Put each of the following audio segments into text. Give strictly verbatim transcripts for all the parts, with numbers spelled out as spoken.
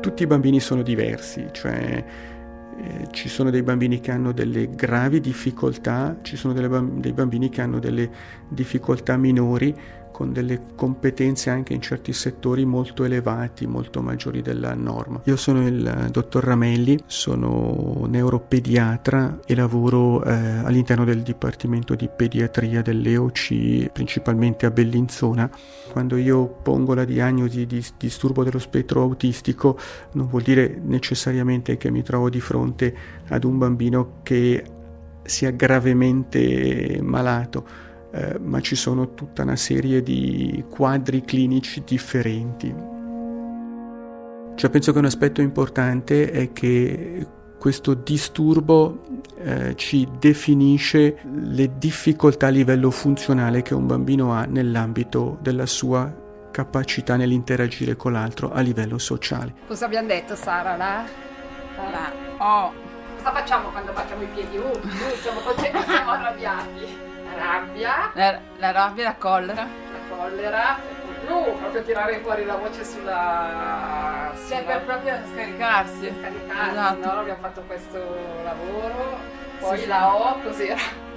tutti i bambini sono diversi, cioè eh, ci sono dei bambini che hanno delle gravi difficoltà, ci sono delle bamb- dei bambini che hanno delle difficoltà minori, con delle competenze anche in certi settori molto elevati, molto maggiori della norma. Io sono il dottor Ramelli, sono neuropediatra e lavoro eh, all'interno del Dipartimento di Pediatria dell'E O C, principalmente a Bellinzona. Quando io pongo la diagnosi di disturbo dello spettro autistico, non vuol dire necessariamente che mi trovo di fronte ad un bambino che sia gravemente malato, Eh, ma ci sono tutta una serie di quadri clinici differenti. Cioè, penso che un aspetto importante è che questo disturbo eh, ci definisce le difficoltà a livello funzionale che un bambino ha nell'ambito della sua capacità nell'interagire con l'altro a livello sociale. Cosa abbiamo detto, Sara? Là? Là. Oh. Cosa facciamo quando facciamo i piedi? Uh, uh, siamo contenti, siamo arrabbiati. Rabbia, la, la rabbia, la collera, la collera, uh, proprio tirare fuori la voce sulla, cioè sulla... per proprio scaricarsi, scaricarsi, esatto. No? Abbiamo fatto questo lavoro, poi sì, la O, cos'era?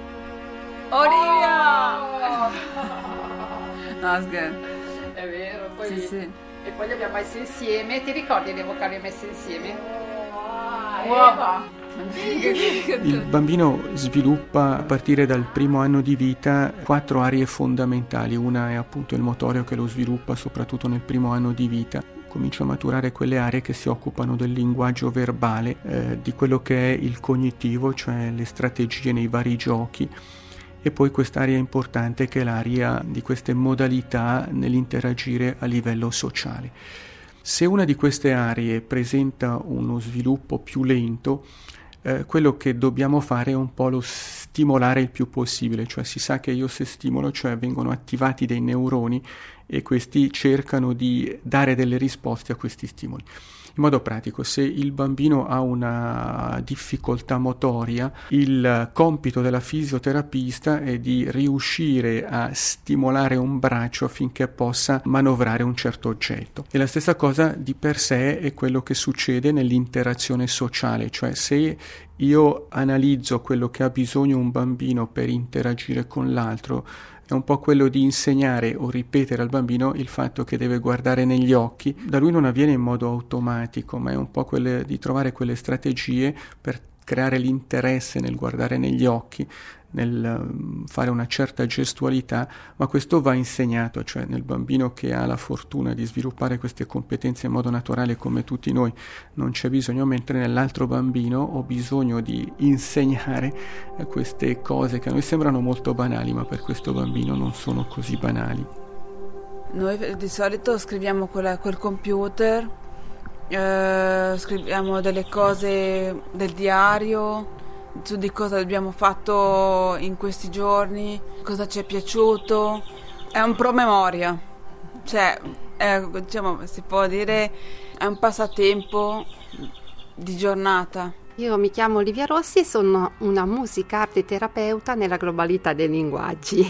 Olivia! Oh! No, scherzo. È vero, poi sì, sì. E poi li abbiamo messi insieme. Ti ricordi le vocali messe insieme? Oh, Eva! Il bambino sviluppa a partire dal primo anno di vita quattro aree fondamentali. Una è appunto il motorio, che lo sviluppa soprattutto nel primo anno di vita. Comincia a maturare quelle aree che si occupano del linguaggio verbale, eh, di quello che è il cognitivo, cioè le strategie nei vari giochi, e poi quest'area importante che è l'area di queste modalità nell'interagire a livello sociale. Se una di queste aree presenta uno sviluppo più lento, Eh, quello che dobbiamo fare è un po' lo stimolare il più possibile, cioè si sa che io se stimolo, cioè vengono attivati dei neuroni e questi cercano di dare delle risposte a questi stimoli. In modo pratico, se il bambino ha una difficoltà motoria, il compito della fisioterapista è di riuscire a stimolare un braccio affinché possa manovrare un certo oggetto. E la stessa cosa di per sé è quello che succede nell'interazione sociale, cioè se io analizzo quello che ha bisogno un bambino per interagire con l'altro, è un po' quello di insegnare o ripetere al bambino il fatto che deve guardare negli occhi. Da lui non avviene in modo automatico, ma è un po' quelle di trovare quelle strategie per creare l'interesse nel guardare negli occhi, nel fare una certa gestualità, ma questo va insegnato, cioè nel bambino che ha la fortuna di sviluppare queste competenze in modo naturale come tutti noi non c'è bisogno, mentre nell'altro bambino ho bisogno di insegnare queste cose che a noi sembrano molto banali, ma per questo bambino non sono così banali. Noi di solito scriviamo quella, quel computer, eh, scriviamo delle cose del diario su di cosa abbiamo fatto in questi giorni, cosa ci è piaciuto. È un promemoria, cioè è, diciamo, si può dire è un passatempo di giornata. Io mi chiamo Olivia Rossi e sono una musicarte terapeuta nella globalità dei linguaggi.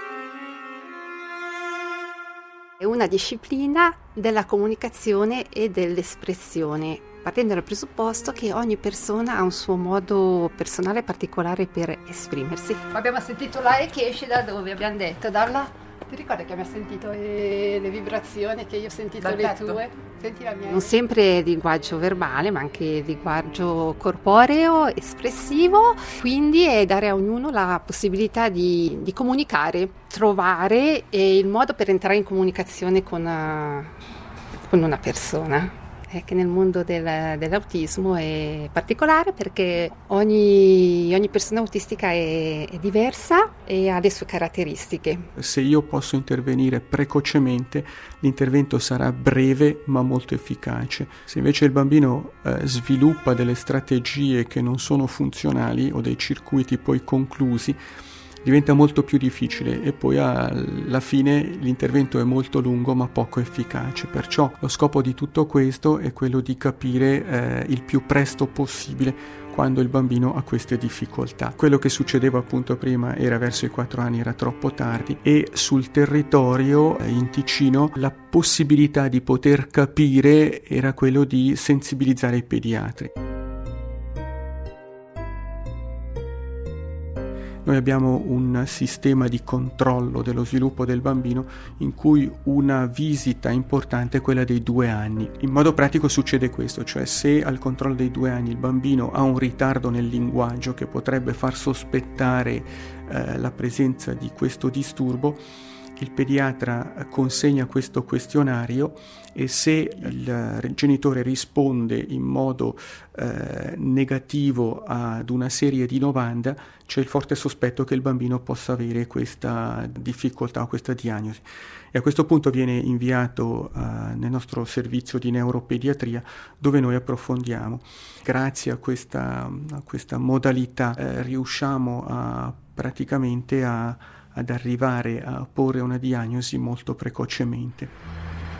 È una disciplina della comunicazione e dell'espressione, partendo dal presupposto che ogni persona ha un suo modo personale particolare per esprimersi. Abbiamo sentito la E che esce da dove? Abbiamo detto dalla... Ti ricordi che abbiamo sentito le, le vibrazioni, che io ho sentito dal le petto. tue? Senti la mia. Non sempre linguaggio verbale, ma anche linguaggio corporeo, espressivo, quindi è dare a ognuno la possibilità di, di comunicare, trovare il modo per entrare in comunicazione con, uh, con una persona. È che nel mondo del, dell'autismo è particolare perché ogni, ogni persona autistica è, è diversa e ha le sue caratteristiche. Se io posso intervenire precocemente, l'intervento sarà breve ma molto efficace. Se invece il bambino eh, sviluppa delle strategie che non sono funzionali o dei circuiti poi conclusi, diventa molto più difficile e poi alla fine l'intervento è molto lungo ma poco efficace. Perciò lo scopo di tutto questo è quello di capire eh, il più presto possibile quando il bambino ha queste difficoltà. Quello che succedeva appunto prima era verso i quattro anni, era troppo tardi, e sul territorio eh, in Ticino la possibilità di poter capire era quello di sensibilizzare i pediatri. Noi abbiamo un sistema di controllo dello sviluppo del bambino in cui una visita importante è quella dei due anni. In modo pratico succede questo, cioè se al controllo dei due anni il bambino ha un ritardo nel linguaggio che potrebbe far sospettare eh, la presenza di questo disturbo, il pediatra consegna questo questionario e se il genitore risponde in modo eh, negativo ad una serie di domande, c'è il forte sospetto che il bambino possa avere questa difficoltà o questa diagnosi. E a questo punto viene inviato uh, nel nostro servizio di neuropediatria, dove noi approfondiamo. Grazie a questa, a questa modalità eh, riusciamo a, praticamente a ad arrivare a porre una diagnosi molto precocemente.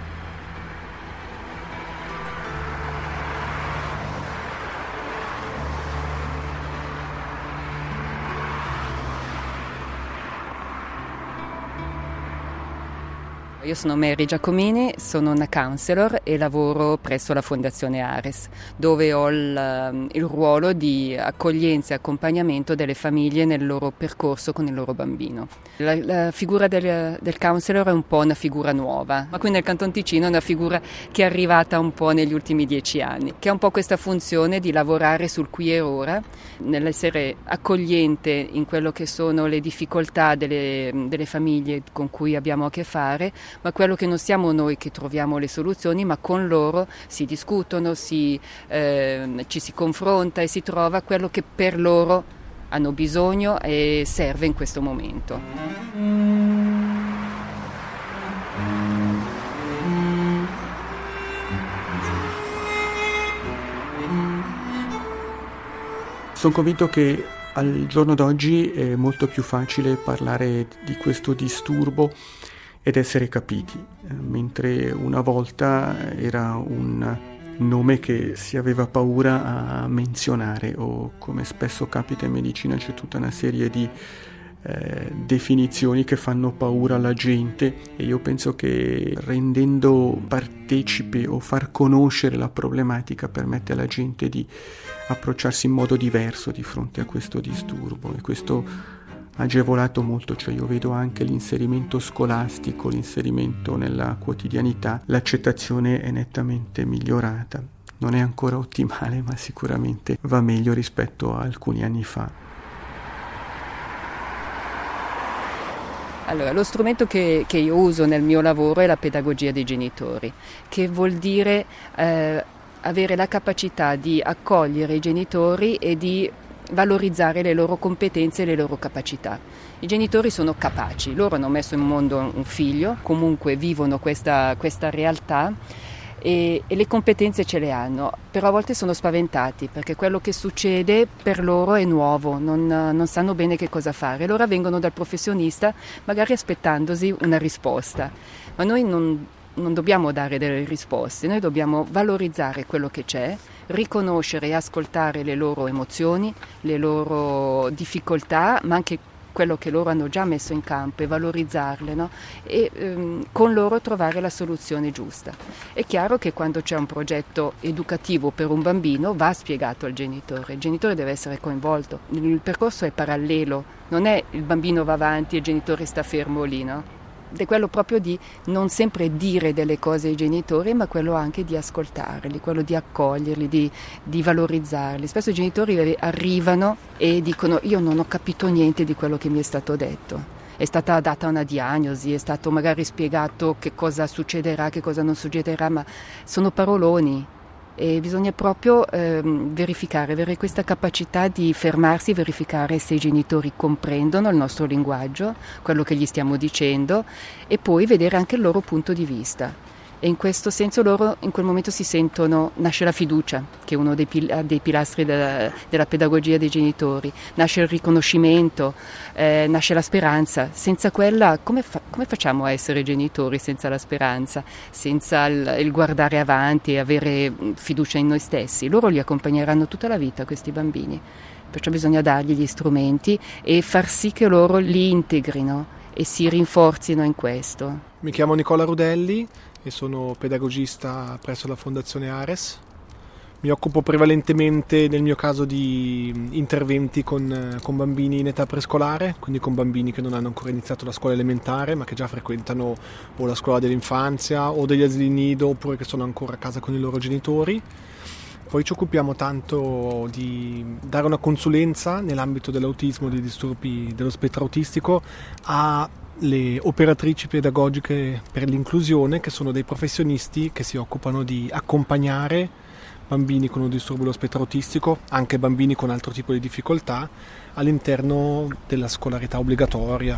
Io sono Mary Giacomini, sono una counselor e lavoro presso la Fondazione Ares, dove ho il, il ruolo di accoglienza e accompagnamento delle famiglie nel loro percorso con il loro bambino. La, la figura del, del counselor è un po' una figura nuova, ma qui nel Canton Ticino è una figura che è arrivata un po' negli ultimi dieci anni, che ha un po' questa funzione di lavorare sul qui e ora, nell'essere accogliente in quello che sono le difficoltà delle, delle famiglie con cui abbiamo a che fare, ma quello che non siamo noi che troviamo le soluzioni, ma con loro si discutono, si, eh, ci si confronta e si trova quello che per loro hanno bisogno e serve in questo momento. Sono convinto che al giorno d'oggi è molto più facile parlare di questo disturbo ed essere capiti, mentre una volta era un nome che si aveva paura a menzionare, o come spesso capita in medicina c'è tutta una serie di eh, definizioni che fanno paura alla gente, e io penso che rendendo partecipe o far conoscere la problematica permette alla gente di approcciarsi in modo diverso di fronte a questo disturbo, e questo agevolato molto, cioè io vedo anche l'inserimento scolastico, l'inserimento nella quotidianità, l'accettazione è nettamente migliorata. Non è ancora ottimale, ma sicuramente va meglio rispetto a alcuni anni fa. Allora, lo strumento che, che io uso nel mio lavoro è la pedagogia dei genitori, che vuol dire eh, avere la capacità di accogliere i genitori e di valorizzare le loro competenze e le loro capacità. I genitori sono capaci, loro hanno messo in mondo un figlio, comunque vivono questa, questa realtà e, e le competenze ce le hanno, però a volte sono spaventati perché quello che succede per loro è nuovo, non, non sanno bene che cosa fare. Allora vengono dal professionista magari aspettandosi una risposta, ma noi non non dobbiamo dare delle risposte, noi dobbiamo valorizzare quello che c'è, riconoscere e ascoltare le loro emozioni, le loro difficoltà, ma anche quello che loro hanno già messo in campo e valorizzarle, no? E ehm, con loro trovare la soluzione giusta. È chiaro che quando c'è un progetto educativo per un bambino va spiegato al genitore, il genitore deve essere coinvolto, il percorso è parallelo, non è il bambino va avanti e il genitore sta fermo lì, no? È quello proprio di non sempre dire delle cose ai genitori, ma quello anche di ascoltarli, quello di accoglierli, di, di valorizzarli. Spesso i genitori arrivano e dicono: io non ho capito niente di quello che mi è stato detto. È stata data una diagnosi, è stato magari spiegato che cosa succederà, che cosa non succederà, ma sono paroloni. E bisogna proprio ehm, verificare, avere questa capacità di fermarsi, verificare se i genitori comprendono il nostro linguaggio, quello che gli stiamo dicendo, e poi vedere anche il loro punto di vista. e in questo senso loro in quel momento si sentono, nasce la fiducia, che è uno dei, pil- dei pilastri della, della pedagogia dei genitori, nasce il riconoscimento, eh, nasce la speranza. Senza quella come, fa- come facciamo a essere genitori senza la speranza, senza il, il guardare avanti e avere fiducia in noi stessi? Loro li accompagneranno tutta la vita, questi bambini, perciò bisogna dargli gli strumenti e far sì che loro li integrino e si rinforzino in questo. Mi chiamo Nicola Rudelli e sono pedagogista presso la Fondazione Ares. Mi occupo prevalentemente nel mio caso di interventi con, con bambini in età prescolare, quindi con bambini che non hanno ancora iniziato la scuola elementare ma che già frequentano o la scuola dell'infanzia o degli asili nido oppure che sono ancora a casa con i loro genitori. Poi ci occupiamo tanto di dare una consulenza nell'ambito dell'autismo e dei disturbi dello spettro autistico a le operatrici pedagogiche per l'inclusione, che sono dei professionisti che si occupano di accompagnare bambini con un disturbo dello spettro autistico, anche bambini con altro tipo di difficoltà, all'interno della scolarità obbligatoria.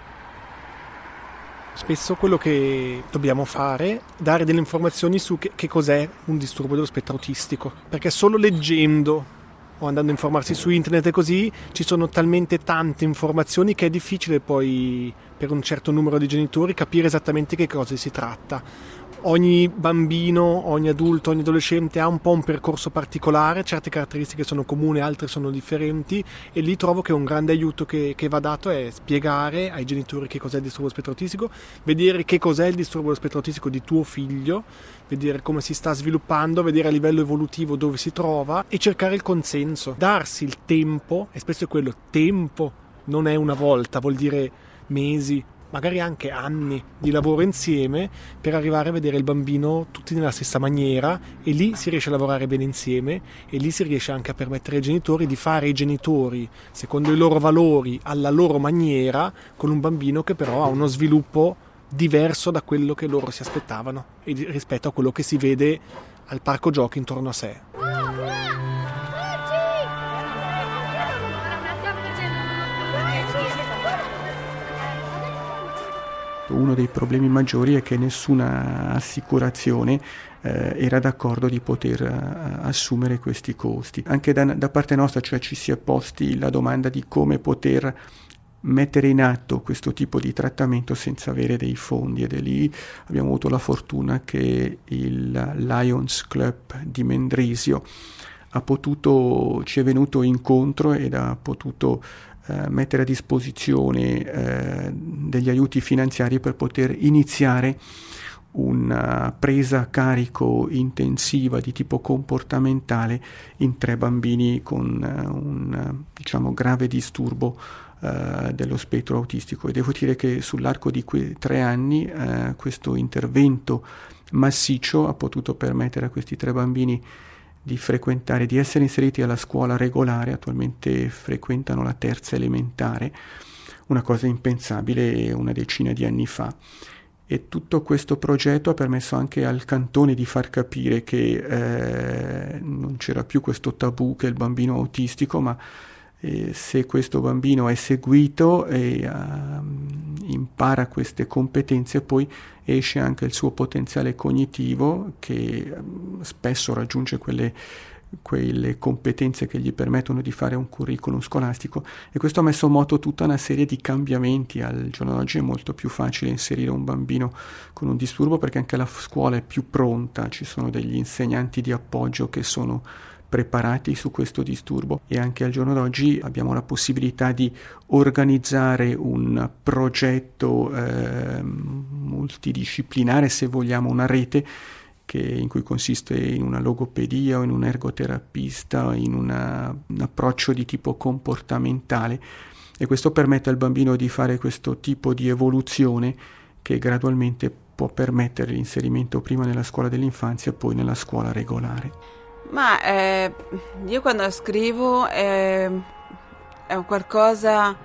Spesso quello che dobbiamo fare è dare delle informazioni su che, che cos'è un disturbo dello spettro autistico, perché solo leggendo o andando a informarsi su internet e così ci sono talmente tante informazioni che è difficile poi per un certo numero di genitori capire esattamente che cosa si tratta. Ogni bambino, ogni adulto, ogni adolescente ha un po' un percorso particolare, certe caratteristiche sono comuni, altre sono differenti, e lì trovo che un grande aiuto che, che va dato è spiegare ai genitori che cos'è il disturbo dello spettro autistico, vedere che cos'è il disturbo dello spettro autistico di tuo figlio, vedere come si sta sviluppando, vedere a livello evolutivo dove si trova e cercare il consenso, darsi il tempo, e spesso è quello, tempo non è una volta, vuol dire mesi, magari anche anni di lavoro insieme per arrivare a vedere il bambino tutti nella stessa maniera, e lì si riesce a lavorare bene insieme e lì si riesce anche a permettere ai genitori di fare i genitori secondo i loro valori, alla loro maniera, con un bambino che però ha uno sviluppo diverso da quello che loro si aspettavano rispetto a quello che si vede al parco giochi intorno a sé. Uno dei problemi maggiori è che nessuna assicurazione eh, era d'accordo di poter uh, assumere questi costi. Anche da, da parte nostra, cioè, ci si è posti la domanda di come poter mettere in atto questo tipo di trattamento senza avere dei fondi, ed è lì abbiamo avuto la fortuna che il Lions Club di Mendrisio ha potuto, ci è venuto incontro ed ha potuto eh, mettere a disposizione eh, degli aiuti finanziari per poter iniziare una presa a carico intensiva di tipo comportamentale in tre bambini con uh, un diciamo grave disturbo uh, dello spettro autistico. E devo dire che sull'arco di quei tre anni uh, questo intervento massiccio ha potuto permettere a questi tre bambini di frequentare, di essere inseriti alla scuola regolare. Attualmente frequentano la terza elementare, una cosa impensabile una decina di anni fa. E tutto questo progetto ha permesso anche al cantone di far capire che eh, non c'era più questo tabù che il bambino autistico, ma eh, se questo bambino è seguito e uh, impara queste competenze, poi esce anche il suo potenziale cognitivo, che um, spesso raggiunge quelle quelle competenze che gli permettono di fare un curriculum scolastico. E questo ha messo in moto tutta una serie di cambiamenti. Al giorno d'oggi è molto più facile inserire un bambino con un disturbo perché anche la scuola è più pronta, ci sono degli insegnanti di appoggio che sono preparati su questo disturbo, e anche al giorno d'oggi abbiamo la possibilità di organizzare un progetto eh, multidisciplinare, se vogliamo, una rete che in cui consiste in una logopedia o in un ergoterapista o in una, un approccio di tipo comportamentale, e questo permette al bambino di fare questo tipo di evoluzione che gradualmente può permettere l'inserimento prima nella scuola dell'infanzia e poi nella scuola regolare. Ma eh, io quando scrivo eh, è qualcosa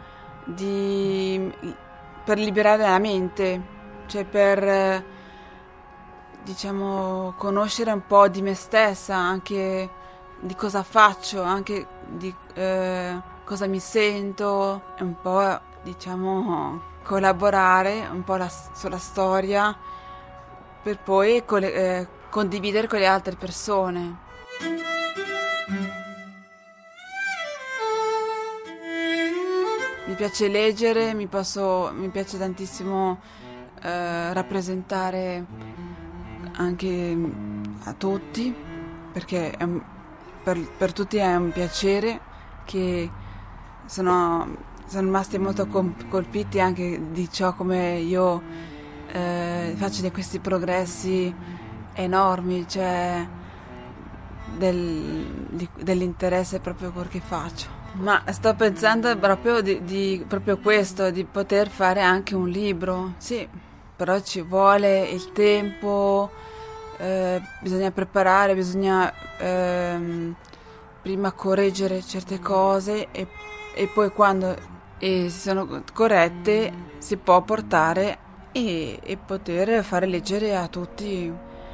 di per liberare la mente, cioè per eh, diciamo conoscere un po' di me stessa, anche di cosa faccio, anche di eh, cosa mi sento, un po' diciamo collaborare un po' la, sulla storia per poi con le, eh, condividere con le altre persone. Mi piace leggere, mi, posso, mi piace tantissimo eh, rappresentare anche a tutti, perché è un, per, per tutti è un piacere, che sono, sono rimasti molto colpiti anche di ciò come io eh, faccio di questi progressi enormi, cioè del, di, dell'interesse proprio per che faccio. Ma sto pensando proprio di, di proprio questo, di poter fare anche un libro, sì, però ci vuole il tempo, eh, bisogna preparare, bisogna ehm, prima correggere certe cose e, e poi quando e si sono corrette si può portare e, e poter fare leggere a tutti.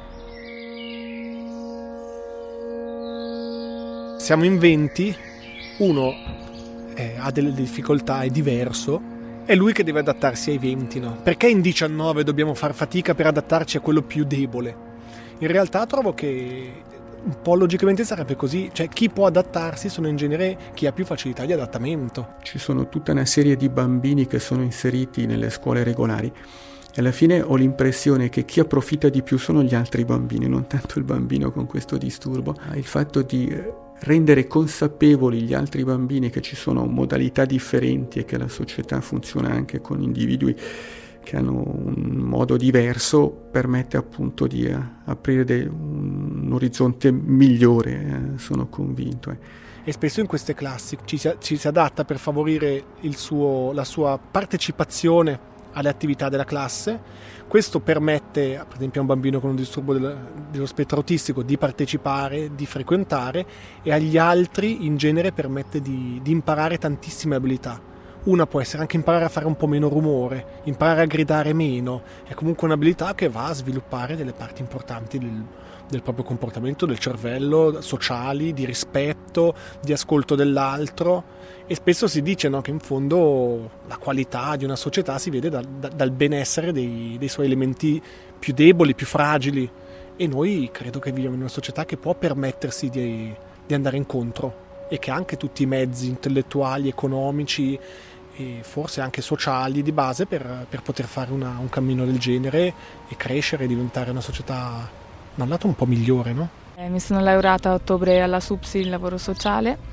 Siamo in venti, uno eh, ha delle difficoltà, è diverso, è lui che deve adattarsi ai venti, no? Perché in diciannove dobbiamo far fatica per adattarci a quello più debole? In realtà trovo che un po' logicamente sarebbe così, cioè chi può adattarsi sono in genere chi ha più facilità di adattamento. Ci sono tutta una serie di bambini che sono inseriti nelle scuole regolari e alla fine ho l'impressione che chi approfitta di più sono gli altri bambini, non tanto il bambino con questo disturbo. Il fatto di rendere consapevoli gli altri bambini che ci sono modalità differenti e che la società funziona anche con individui che hanno un modo diverso permette appunto di uh, aprire de- un orizzonte migliore, eh, sono convinto. Eh. E spesso in queste classi ci si, ci si adatta per favorire il suo, la sua partecipazione alle attività della classe. Questo permette, per esempio, a un bambino con un disturbo del, dello spettro autistico di partecipare, di frequentare, e agli altri in genere permette di, di imparare tantissime abilità. Una può essere anche imparare a fare un po' meno rumore, imparare a gridare meno, è comunque un'abilità che va a sviluppare delle parti importanti del, del proprio comportamento, del cervello, sociali, di rispetto, di ascolto dell'altro. E spesso si dice, no, che in fondo la qualità di una società si vede da, da, dal benessere dei, dei suoi elementi più deboli, più fragili, e noi credo che viviamo in una società che può permettersi di, di andare incontro e che ha anche tutti i mezzi intellettuali, economici e forse anche sociali di base per, per poter fare una, un cammino del genere e crescere e diventare una società da un lato un po' migliore, no? Eh, mi sono laureata a ottobre alla SUPSI in lavoro sociale.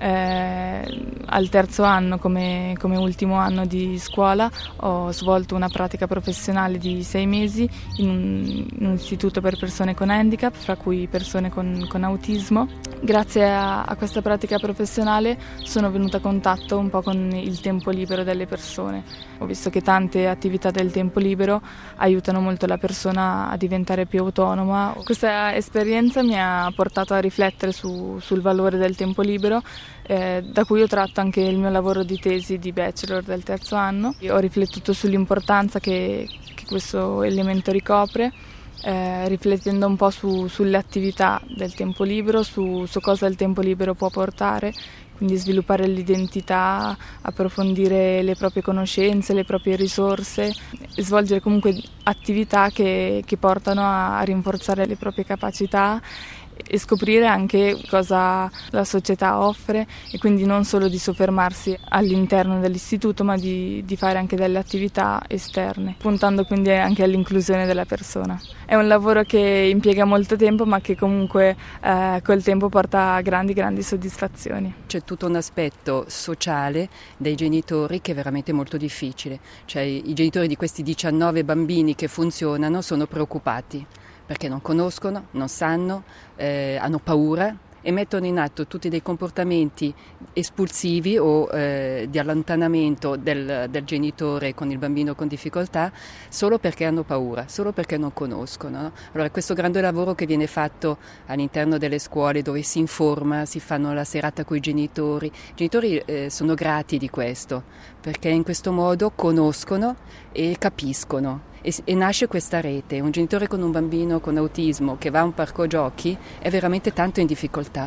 Eh, al terzo anno, come, come ultimo anno di scuola, ho svolto una pratica professionale di sei mesi in un, in un istituto per persone con handicap, fra cui persone con, con autismo. Grazie a, a questa pratica professionale sono venuta a contatto un po' con il tempo libero delle persone. Ho visto che tante attività del tempo libero aiutano molto la persona a diventare più autonoma. Questa esperienza mi ha portato a riflettere su, sul valore del tempo libero, Eh, da cui ho tratto anche il mio lavoro di tesi di bachelor del terzo anno. Io ho riflettuto sull'importanza che, che questo elemento ricopre, eh, riflettendo un po' su, sulle attività del tempo libero, su, su cosa il tempo libero può portare, quindi sviluppare l'identità, approfondire le proprie conoscenze, le proprie risorse, e svolgere comunque attività che, che portano a, a rinforzare le proprie capacità e scoprire anche cosa la società offre, e quindi non solo di soffermarsi all'interno dell'istituto, ma di, di fare anche delle attività esterne, puntando quindi anche all'inclusione della persona. È un lavoro che impiega molto tempo, ma che comunque eh, col tempo porta grandi grandi soddisfazioni. C'è tutto un aspetto sociale dei genitori che è veramente molto difficile, cioè i genitori di questi diciannove bambini che funzionano sono preoccupati perché non conoscono, non sanno, eh, hanno paura e mettono in atto tutti dei comportamenti espulsivi o eh, di allontanamento del, del genitore con il bambino con difficoltà solo perché hanno paura, solo perché non conoscono, no? Allora questo grande lavoro che viene fatto all'interno delle scuole, dove si informa, si fanno la serata con i genitori, i genitori eh, sono grati di questo, perché in questo modo conoscono e capiscono. E, e nasce questa rete. Un genitore con un bambino con autismo che va a un parco giochi è veramente tanto in difficoltà,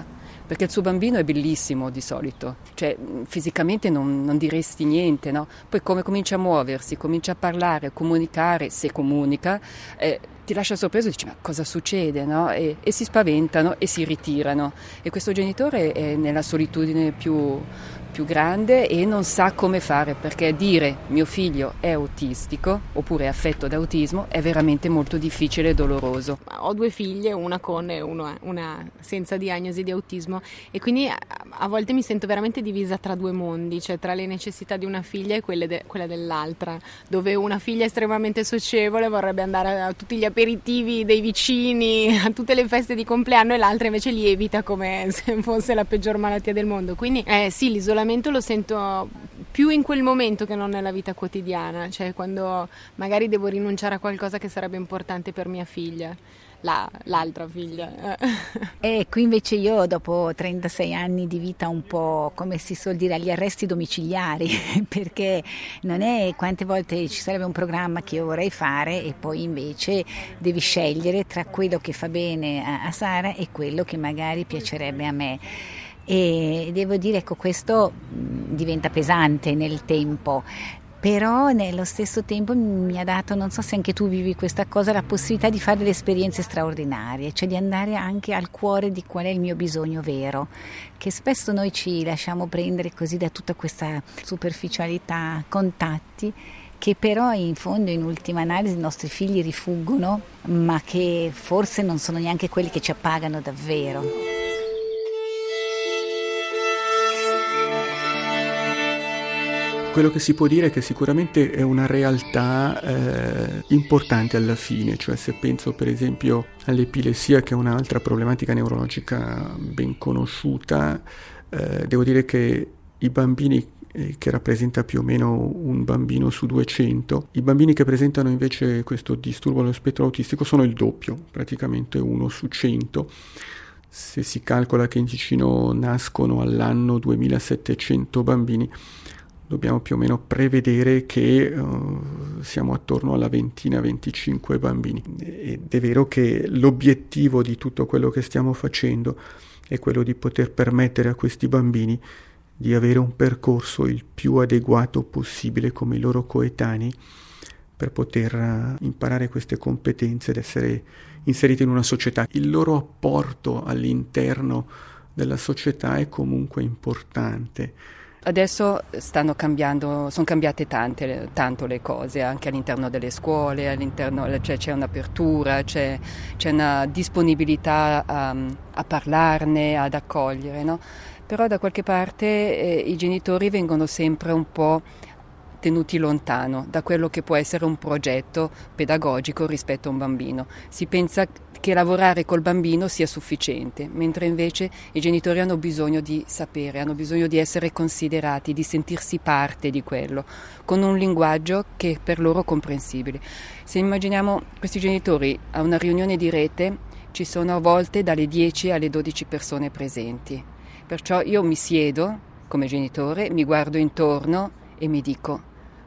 perché il suo bambino è bellissimo di solito, cioè fisicamente non, non diresti niente, no? Poi come comincia a muoversi, comincia a parlare, a comunicare, se comunica, eh, ti lascia sorpreso e dici ma cosa succede, no? E, e si spaventano e si ritirano, e questo genitore è nella solitudine più, più grande e non sa come fare, perché dire mio figlio è autistico oppure è affetto da autismo è veramente molto difficile e doloroso. Ho due figlie, una con e uno, una senza diagnosi di autismo, e quindi a, a volte mi sento veramente divisa tra due mondi, cioè tra le necessità di una figlia e quelle de, quella dell'altra, dove una figlia è estremamente socievole, vorrebbe andare a tutti gli aperitivi dei vicini, a tutte le feste di compleanno, e l'altra invece li evita come se fosse la peggior malattia del mondo. Quindi eh, sì, l'isolamento lo sento più in quel momento che non nella vita quotidiana, cioè quando magari devo rinunciare a qualcosa che sarebbe importante per mia figlia, la, l'altra figlia. E qui invece io dopo trentasei anni di vita un po', come si suol dire, agli arresti domiciliari, perché non è quante volte ci sarebbe un programma che io vorrei fare e poi invece devi scegliere tra quello che fa bene a, a Sara e quello che magari piacerebbe a me. E devo dire, ecco, questo diventa pesante nel tempo, però nello stesso tempo mi ha dato, non so se anche tu vivi questa cosa, la possibilità di fare delle esperienze straordinarie, cioè di andare anche al cuore di qual è il mio bisogno vero, che spesso noi ci lasciamo prendere così da tutta questa superficialità, contatti, che però in fondo, in ultima analisi, i nostri figli rifuggono, ma che forse non sono neanche quelli che ci appagano davvero. Quello che si può dire è che sicuramente è una realtà eh, importante alla fine, cioè se penso per esempio all'epilessia, che è un'altra problematica neurologica ben conosciuta, eh, devo dire che i bambini, eh, che rappresenta più o meno un bambino su duecento, i bambini che presentano invece questo disturbo dello spettro autistico sono il doppio, praticamente uno su cento. Se si calcola che in Ticino nascono all'anno duemilasettecento bambini, dobbiamo più o meno prevedere che uh, siamo attorno alla ventina, venticinque bambini. Ed è vero che l'obiettivo di tutto quello che stiamo facendo è quello di poter permettere a questi bambini di avere un percorso il più adeguato possibile come i loro coetanei, per poter uh, imparare queste competenze ed essere inseriti in una società. Il loro apporto all'interno della società è comunque importante. Adesso stanno cambiando, sono cambiate tante, tanto le cose, anche all'interno delle scuole, all'interno, cioè c'è un'apertura, c'è, c'è una disponibilità a, a parlarne, ad accogliere, no? Però da qualche parte eh, i genitori vengono sempre un po' tenuti lontano da quello che può essere un progetto pedagogico rispetto a un bambino. Si pensa che lavorare col bambino sia sufficiente, mentre invece i genitori hanno bisogno di sapere, hanno bisogno di essere considerati, di sentirsi parte di quello, con un linguaggio che è per loro comprensibile. Se immaginiamo questi genitori a una riunione di rete, ci sono a volte dalle dieci alle dodici persone presenti. Perciò io mi siedo come genitore, mi guardo intorno e mi dico: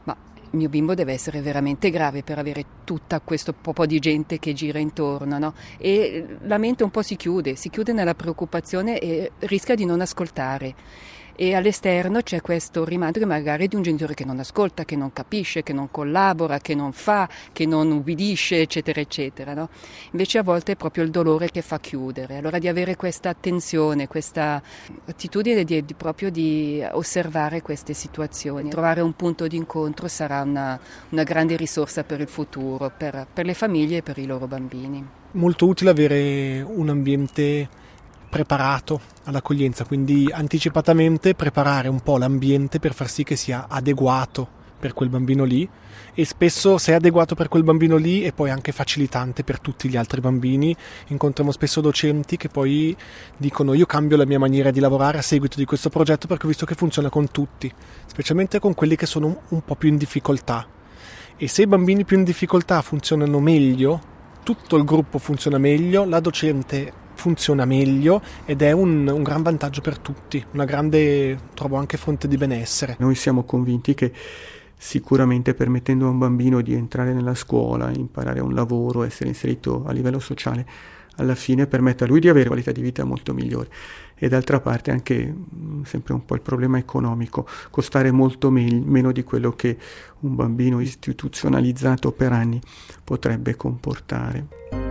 il mio bimbo deve essere veramente grave per avere tutta questo po' di gente che gira intorno, no? E la mente un po' si chiude, si chiude nella preoccupazione e rischia di non ascoltare. E all'esterno c'è questo rimando che magari è di un genitore che non ascolta, che non capisce, che non collabora, che non fa, che non ubbidisce, eccetera, eccetera, no? Invece a volte è proprio il dolore che fa chiudere. Allora di avere questa attenzione, questa attitudine di, di proprio di osservare queste situazioni, trovare un punto di incontro sarà una, una grande risorsa per il futuro, per, per le famiglie e per i loro bambini. Molto utile avere un ambiente preparato all'accoglienza, quindi anticipatamente preparare un po' l'ambiente per far sì che sia adeguato per quel bambino lì, e spesso se è adeguato per quel bambino lì è poi anche facilitante per tutti gli altri bambini. Incontriamo spesso docenti che poi dicono: io cambio la mia maniera di lavorare a seguito di questo progetto perché ho visto che funziona con tutti, specialmente con quelli che sono un po' più in difficoltà, e se i bambini più in difficoltà funzionano meglio, tutto il gruppo funziona meglio, la docente funziona meglio, ed è un, un gran vantaggio per tutti, una grande, trovo, anche fonte di benessere. Noi siamo convinti che sicuramente permettendo a un bambino di entrare nella scuola, imparare un lavoro, essere inserito a livello sociale, alla fine permette a lui di avere qualità di vita molto migliore. E d'altra parte anche mh, sempre un po' il problema economico, costare molto me- meno di quello che un bambino istituzionalizzato per anni potrebbe comportare.